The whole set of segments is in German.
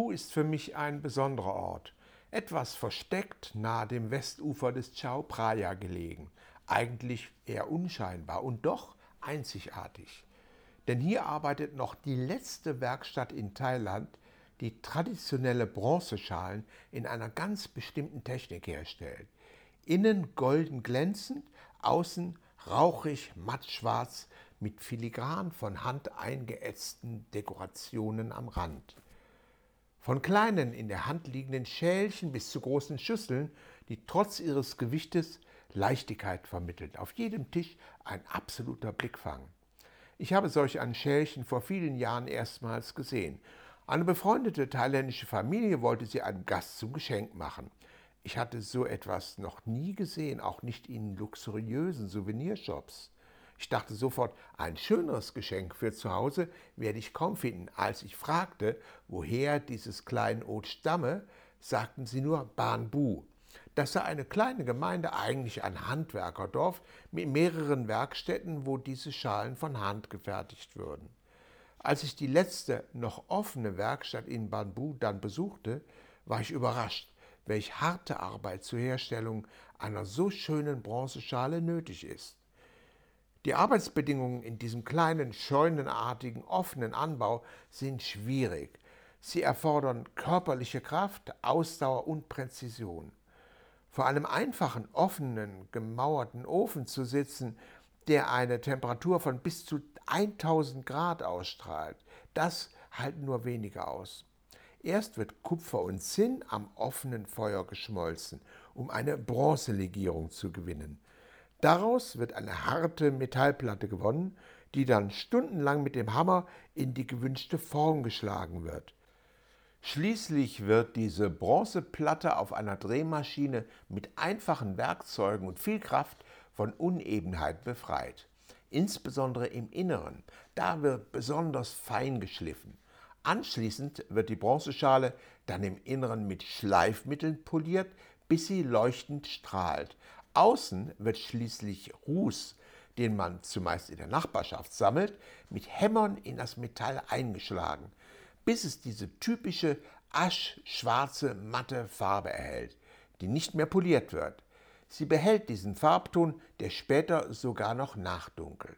Banbu ist für mich ein besonderer Ort, etwas versteckt nahe dem Westufer des Chao Phraya gelegen, eigentlich eher unscheinbar und doch einzigartig. Denn hier arbeitet noch die letzte Werkstatt in Thailand, die traditionelle Bronzeschalen in einer ganz bestimmten Technik herstellt. Innen golden glänzend, außen rauchig mattschwarz mit filigran von Hand eingeätzten Dekorationen am Rand. Von kleinen in der Hand liegenden Schälchen bis zu großen Schüsseln, die trotz ihres Gewichtes Leichtigkeit vermitteln. Auf jedem Tisch ein absoluter Blickfang. Ich habe solch ein Schälchen vor vielen Jahren erstmals gesehen. Eine befreundete thailändische Familie wollte sie einem Gast zum Geschenk machen. Ich hatte so etwas noch nie gesehen, auch nicht in luxuriösen Souvenirshops. Ich dachte sofort, ein schöneres Geschenk für zu Hause werde ich kaum finden. Als ich fragte, woher dieses Kleinod stamme, sagten sie nur Banbu. Das sei eine kleine Gemeinde, eigentlich ein Handwerkerdorf mit mehreren Werkstätten, wo diese Schalen von Hand gefertigt würden. Als ich die letzte noch offene Werkstatt in Banbu dann besuchte, war ich überrascht, welch harte Arbeit zur Herstellung einer so schönen Bronzeschale nötig ist. Die Arbeitsbedingungen in diesem kleinen, scheunenartigen, offenen Anbau sind schwierig. Sie erfordern körperliche Kraft, Ausdauer und Präzision. Vor einem einfachen, offenen, gemauerten Ofen zu sitzen, der eine Temperatur von bis zu 1000 Grad ausstrahlt, das halten nur wenige aus. Erst wird Kupfer und Zinn am offenen Feuer geschmolzen, um eine Bronzelegierung zu gewinnen. Daraus wird eine harte Metallplatte gewonnen, die dann stundenlang mit dem Hammer in die gewünschte Form geschlagen wird. Schließlich wird diese Bronzeplatte auf einer Drehmaschine mit einfachen Werkzeugen und viel Kraft von Unebenheit befreit. Insbesondere im Inneren, da wird besonders fein geschliffen. Anschließend wird die Bronzeschale dann im Inneren mit Schleifmitteln poliert, bis sie leuchtend strahlt. Außen wird schließlich Ruß, den man zumeist in der Nachbarschaft sammelt, mit Hämmern in das Metall eingeschlagen, bis es diese typische aschschwarze, matte Farbe erhält, die nicht mehr poliert wird. Sie behält diesen Farbton, der später sogar noch nachdunkelt.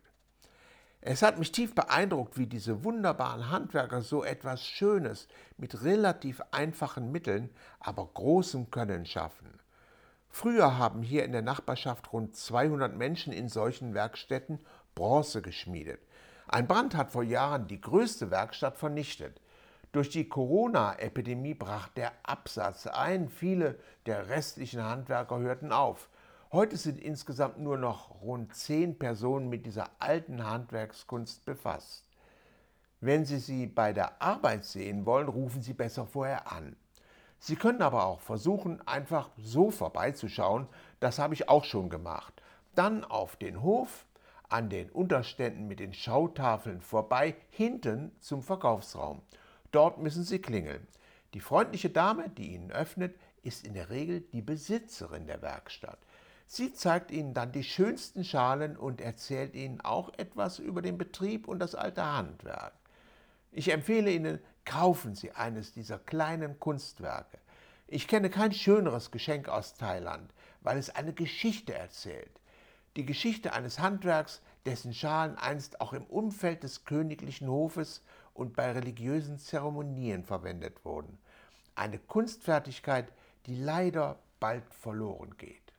Es hat mich tief beeindruckt, wie diese wunderbaren Handwerker so etwas Schönes mit relativ einfachen Mitteln, aber großem Können schaffen. Früher haben hier in der Nachbarschaft rund 200 Menschen in solchen Werkstätten Bronze geschmiedet. Ein Brand hat vor Jahren die größte Werkstatt vernichtet. Durch die Corona-Epidemie brach der Absatz ein, viele der restlichen Handwerker hörten auf. Heute sind insgesamt nur noch rund 10 Personen mit dieser alten Handwerkskunst befasst. Wenn Sie sie bei der Arbeit sehen wollen, rufen Sie besser vorher an. Sie können aber auch versuchen, einfach so vorbeizuschauen, das habe ich auch schon gemacht. Dann auf den Hof, an den Unterständen mit den Schautafeln vorbei, hinten zum Verkaufsraum. Dort müssen Sie klingeln. Die freundliche Dame, die Ihnen öffnet, ist in der Regel die Besitzerin der Werkstatt. Sie zeigt Ihnen dann die schönsten Schalen und erzählt Ihnen auch etwas über den Betrieb und das alte Handwerk. Ich empfehle Ihnen, kaufen Sie eines dieser kleinen Kunstwerke. Ich kenne kein schöneres Geschenk aus Thailand, weil es eine Geschichte erzählt. Die Geschichte eines Handwerks, dessen Schalen einst auch im Umfeld des königlichen Hofes und bei religiösen Zeremonien verwendet wurden. Eine Kunstfertigkeit, die leider bald verloren geht.